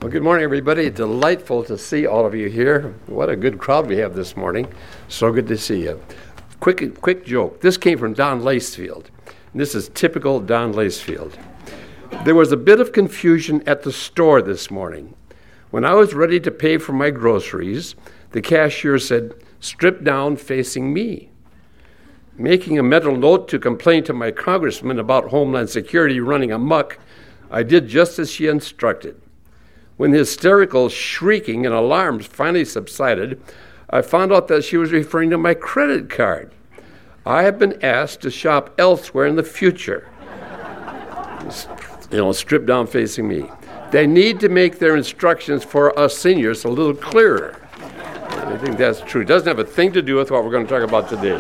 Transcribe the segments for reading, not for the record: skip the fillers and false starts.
Well, good morning, everybody. Delightful to see all of you here. What a good crowd we have this morning. So good to see you. Quick joke. This came from Don Lacefield. This is typical Don Lacefield. There was a bit of confusion at the store this morning. When I was ready to pay for my groceries, the cashier said, "Strip down facing me." Making a mental note to complain to my congressman about Homeland Security running amok, I did just as she instructed. When the hysterical shrieking and alarms finally subsided, I found out that she was referring to my credit card. I have been asked to shop elsewhere in the future. Strip down facing me. They need to make their instructions for us seniors a little clearer. I think that's true. It doesn't have a thing to do with what we're going to talk about today.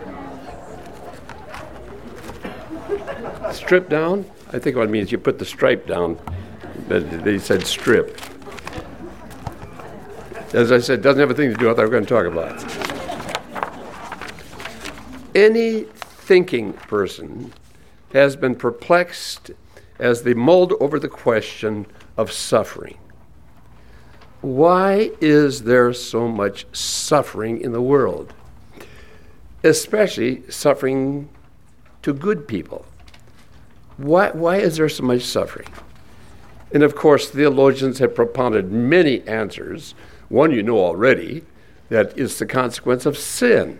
Strip down? I think what it means you put the stripe down. But they said strip. As I said, it doesn't have a thing to do with what we're going to talk about. Any thinking person has been perplexed as they mulled over the question of suffering. Why is there so much suffering in the world? Especially suffering to good people. Why is there so much suffering? And of course, theologians have propounded many answers. One you know already, that is the consequence of sin.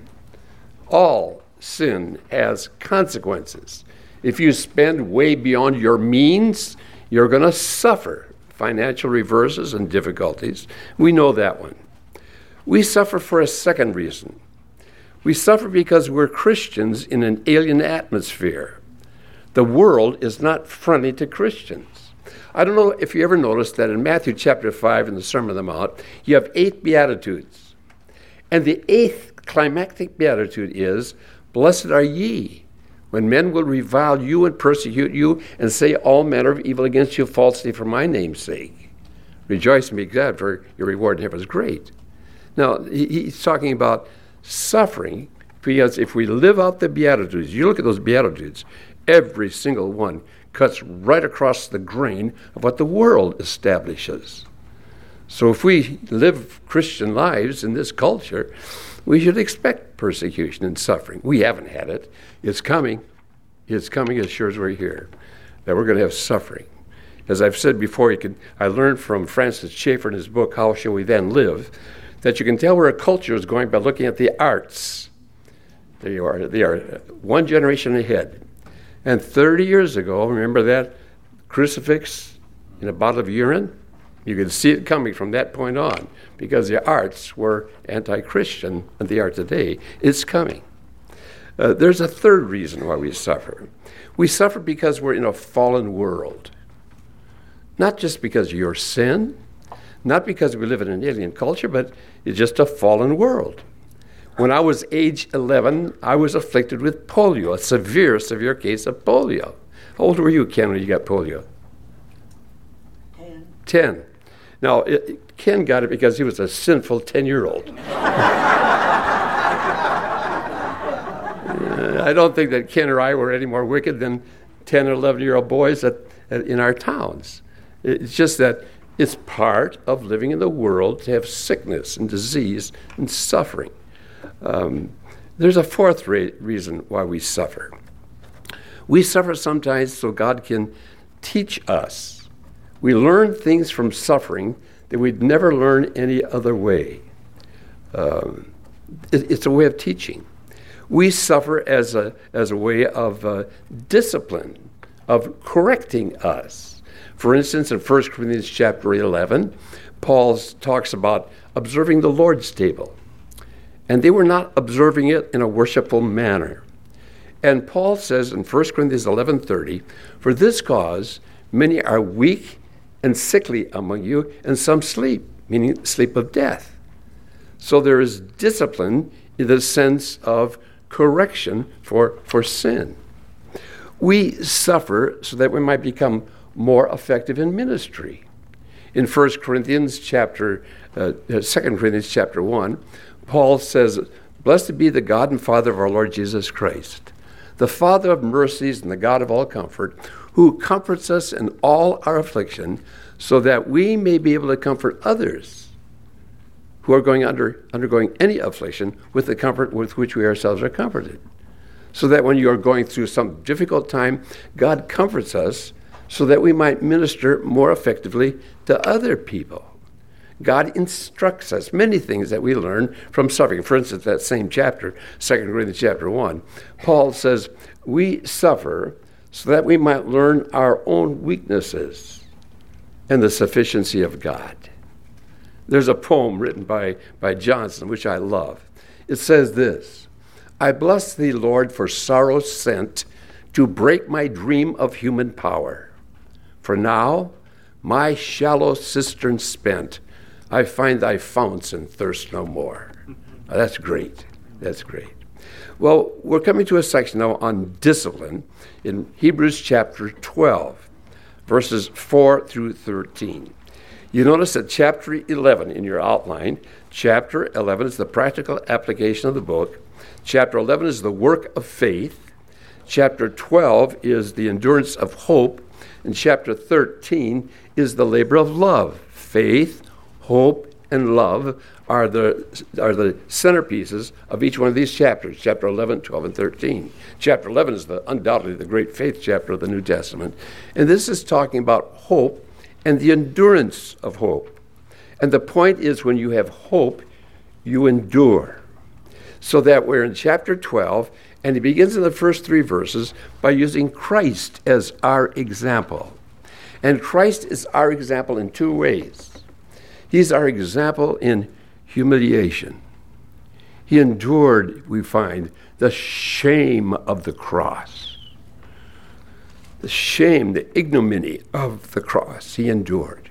All sin has consequences. If you spend way beyond your means, you're going to suffer financial reverses and difficulties. We know that one. We suffer for a second reason. We suffer because we're Christians in an alien atmosphere. The world is not friendly to Christians. I don't know if you ever noticed that in Matthew chapter 5 in the Sermon on the Mount, you have 8 Beatitudes. And the 8th climactic Beatitude is, "Blessed are ye, when men will revile you and persecute you and say all manner of evil against you falsely for my name's sake. Rejoice and be glad, for your reward in heaven is great." Now, he's talking about suffering, because if we live out the Beatitudes, you look at those Beatitudes, every single one cuts right across the grain of what the world establishes. So if we live Christian lives in this culture, we should expect persecution and suffering. We haven't had it. It's coming. It's coming as sure as we're here, that we're going to have suffering. As I've said before, I learned from Francis Schaeffer in his book, How Shall We Then Live?, that you can tell where a culture is going by looking at the arts. They are one generation ahead. And 30 years ago, remember that crucifix in a bottle of urine? You could see it coming from that point on, because the arts were anti-Christian, and they are today. It's coming. There's a third reason why we suffer. We suffer because we're in a fallen world. Not just because of your sin, not because we live in an alien culture, but it's just a fallen world. When I was age 11, I was afflicted with polio, a severe case of polio. How old were you, Ken, when you got polio? 10. Now, Ken got it because he was a sinful 10-year-old. I don't think that Ken or I were any more wicked than 10 or 11-year-old boys in our towns. It's just that it's part of living in the world to have sickness and disease and suffering. There's a fourth reason why we suffer. We suffer sometimes so God can teach us. We learn things from suffering that we'd never learn any other way. It's a way of teaching. We suffer as a way of discipline, of correcting us. For instance, in 1 Corinthians chapter 11, Paul talks about observing the Lord's table. And they were not observing it in a worshipful manner. And Paul says in 1 Corinthians 11:30, "For this cause many are weak and sickly among you, and some sleep," meaning sleep of death. So there is discipline in the sense of correction for sin. We suffer so that we might become more effective in ministry. In 2 Corinthians chapter 1, Paul says, "Blessed be the God and Father of our Lord Jesus Christ, the Father of mercies and the God of all comfort, who comforts us in all our affliction, so that we may be able to comfort others who are undergoing any affliction with the comfort with which we ourselves are comforted. So that when you are going through some difficult time, God comforts us so that we might minister more effectively to other people. God instructs us many things that we learn from suffering. For instance, that same chapter, 2 Corinthians chapter 1, Paul says, we suffer so that we might learn our own weaknesses and the sufficiency of God. There's a poem written by Johnson, which I love. It says this, I bless thee, Lord, for sorrow sent to break my dream of human power. For now, my shallow cistern spent, I find thy founts and thirst no more. Oh, that's great. That's great. Well, we're coming to a section now on discipline in Hebrews chapter 12, verses 4 through 13. You notice that chapter 11 in your outline, chapter 11 is the practical application of the book. Chapter 11 is the work of faith. Chapter 12 is the endurance of hope. And chapter 13 is the labor of love. Faith, hope, and love are the centerpieces of each one of these chapters, chapter 11, 12, and 13. Chapter 11 is undoubtedly the great faith chapter of the New Testament. And this is talking about hope and the endurance of hope. And the point is, when you have hope, you endure. So that we're in chapter 12, and he begins in the first 3 verses by using Christ as our example. And Christ is our example in 2 ways. He's our example in humiliation. He endured, we find, the shame of the cross. The shame, the ignominy of the cross, he endured.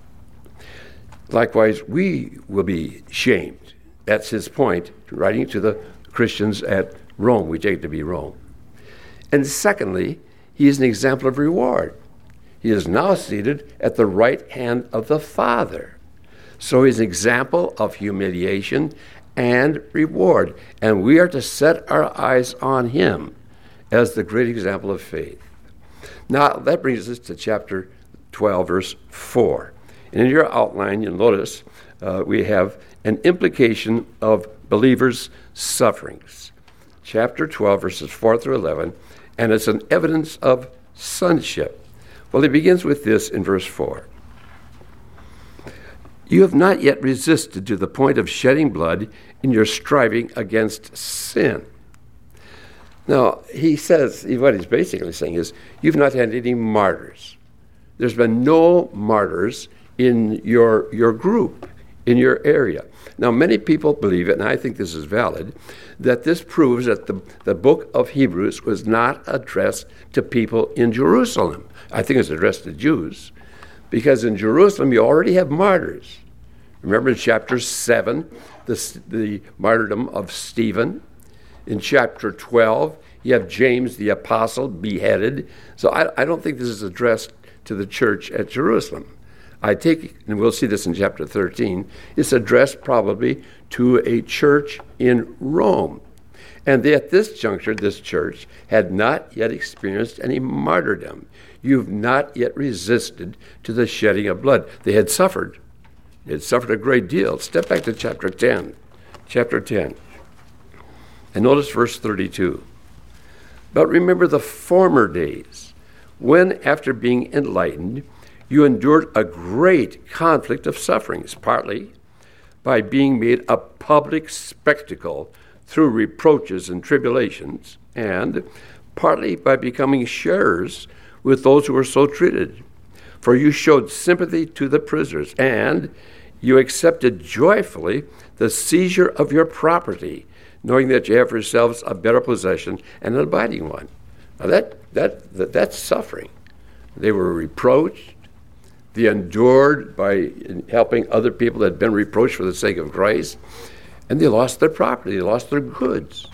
Likewise, we will be shamed. That's his point, writing to the Christians at Rome. We take it to be Rome. And secondly, he is an example of reward. He is now seated at the right hand of the Father. So he's an example of humiliation and reward. And we are to set our eyes on him as the great example of faith. Now, that brings us to chapter 12, verse 4. And in your outline, you'll notice we have an implication of believers' sufferings. Chapter 12, verses 4 through 11, and it's an evidence of sonship. Well, he begins with this in verse 4. You have not yet resisted to the point of shedding blood in your striving against sin. Now, he says, what he's basically saying is, you've not had any martyrs. There's been no martyrs in your group, in your area. Now, many people believe it, and I think this is valid, that this proves that the book of Hebrews was not addressed to people in Jerusalem. I think it's addressed to Jews, because in Jerusalem you already have martyrs. Remember in chapter 7, the martyrdom of Stephen. In chapter 12, you have James the apostle beheaded. So I don't think this is addressed to the church at Jerusalem. I take, and we'll see this in chapter 13, it's addressed probably to a church in Rome. And at this juncture, this church had not yet experienced any martyrdom. You've not yet resisted to the shedding of blood. They had suffered. They had suffered a great deal. Step back to chapter 10. Chapter 10. And notice verse 32. But remember the former days, when after being enlightened, you endured a great conflict of sufferings, partly by being made a public spectacle through reproaches and tribulations, and partly by becoming sharers with those who were so treated. For you showed sympathy to the prisoners, and you accepted joyfully the seizure of your property, knowing that you have for yourselves a better possession and an abiding one. Now that's suffering. They were reproached. They endured by helping other people that had been reproached for the sake of Christ, and they lost their property, they lost their goods.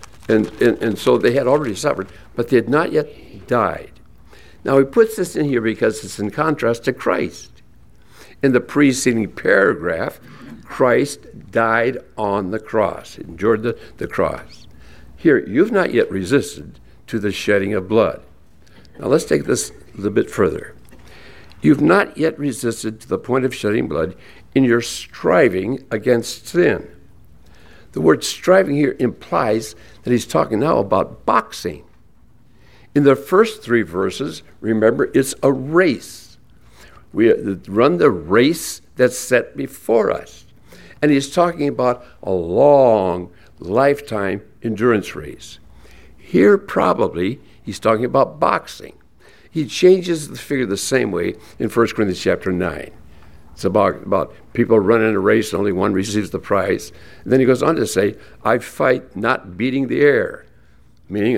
And so they had already suffered, but they had not yet died. Now he puts this in here because it's in contrast to Christ. In the preceding paragraph, Christ died on the cross, endured the cross. Here, you've not yet resisted to the shedding of blood. Now let's take this a little bit further. You've not yet resisted to the point of shedding blood in your striving against sin. The word striving here implies that he's talking now about boxing. In the first 3 verses, remember, it's a race. We run the race that's set before us. And he's talking about a long lifetime endurance race. Here, probably, he's talking about boxing. He changes the figure the same way in 1 Corinthians chapter 9. It's about people running a race and only one receives the prize. And then he goes on to say, I fight not beating the air, meaning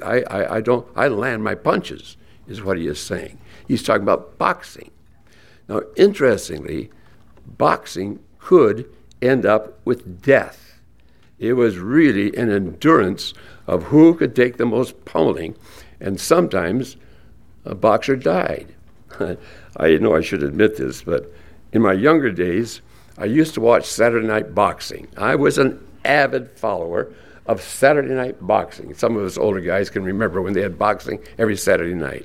I land my punches, is what he is saying. He's talking about boxing. Now, interestingly, boxing could end up with death. It was really an endurance of who could take the most pummeling, and sometimes a boxer died. I know I should admit this, but in my younger days, I used to watch Saturday Night Boxing. I was an avid follower of Saturday Night Boxing. Some of us older guys can remember when they had boxing every Saturday night.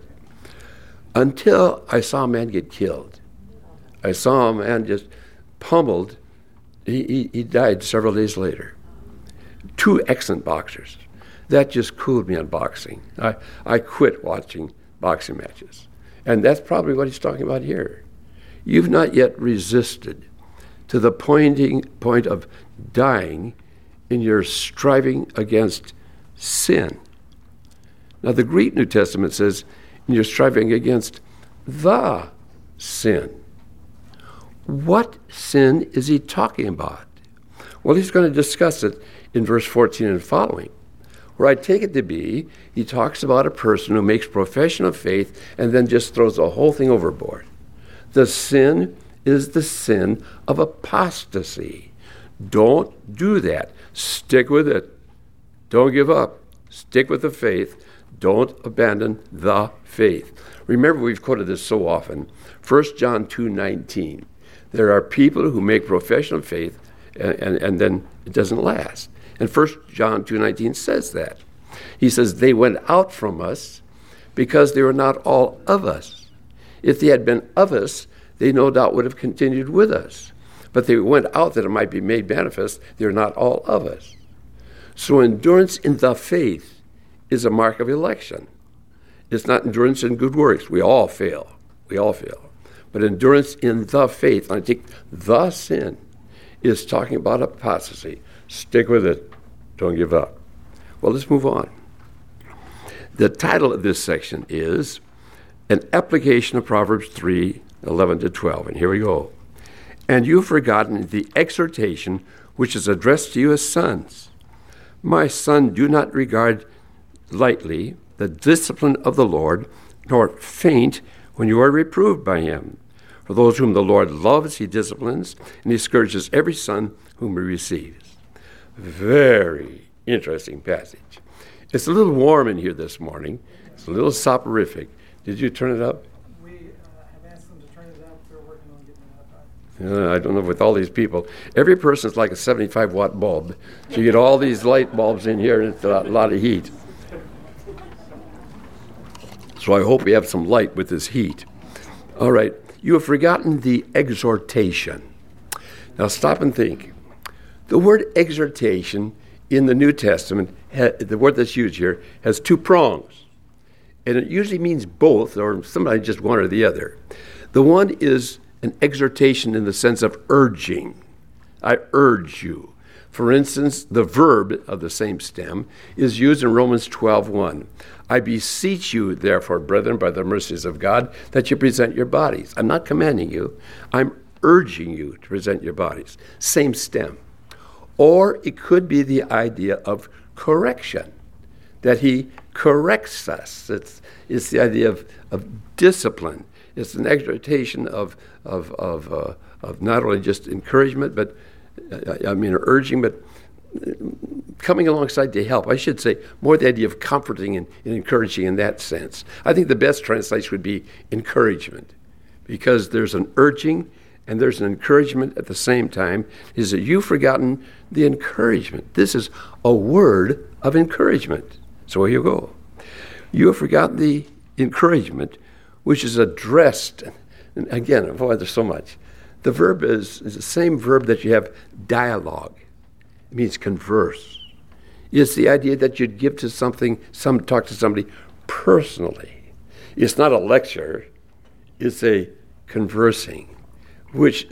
Until I saw a man get killed. I saw a man just pummeled. He died several days later. 2 excellent boxers. That just cooled me on boxing. I quit watching boxing matches. And that's probably what he's talking about here. You've not yet resisted to the point of dying in your striving against sin. Now, the Greek New Testament says, in your striving against the sin. What sin is he talking about? Well, he's going to discuss it in verse 14 and following, where I take it to be, he talks about a person who makes profession of faith and then just throws the whole thing overboard. The sin is the sin of apostasy. Don't do that. Stick with it. Don't give up. Stick with the faith. Don't abandon the faith. Remember, we've quoted this so often. 1 John 2:19. There are people who make profession of faith and then it doesn't last. And 1 John 2:19 says that. He says, they went out from us because they were not all of us. If they had been of us, they no doubt would have continued with us. But they went out that it might be made manifest they are not all of us. So endurance in the faith is a mark of election. It's not endurance in good works. We all fail. We all fail. But endurance in the faith, and I think the sin, is talking about apostasy. Stick with it. Don't give up. Well, let's move on. The title of this section is An Application of Proverbs 3:11-12. And here we go. And you've forgotten the exhortation which is addressed to you as sons. My son, do not regard lightly the discipline of the Lord, nor faint when you are reproved by him. For those whom the Lord loves, he disciplines, and he scourges every son whom he receives. Very interesting passage. It's a little warm in here this morning. It's a little soporific. Did you turn it up? We have asked them to turn it up. They're working on getting it up. I don't know, with all these people. Every person's like a 75-watt bulb. So you get all these light bulbs in here, and it's a lot of heat. So I hope we have some light with this heat. All right. You have forgotten the exhortation. Now stop and think. The word exhortation in the New Testament, the word that's used here, has 2 prongs. And it usually means both, or sometimes just one or the other. The one is an exhortation in the sense of urging. I urge you. For instance, the verb of the same stem is used in Romans 12:1. I beseech you, therefore, brethren, by the mercies of God, that you present your bodies. I'm not commanding you. I'm urging you to present your bodies. Same stem. Or it could be the idea of correction, that he corrects us. It's the idea of discipline. It's an exhortation of not only just encouragement, but urging, but coming alongside to help. I should say more the idea of comforting and encouraging in that sense. I think the best translation would be encouragement, because there's an urging and there's an encouragement at the same time. Is that you've forgotten the encouragement? This is a word of encouragement. So here you go. You have forgotten the encouragement which is addressed And again, boy, there's so much. The verb is the same verb that you have dialogue. It means converse. It's the idea that you'd give to talk to somebody personally. It's not a lecture. It's a conversing, which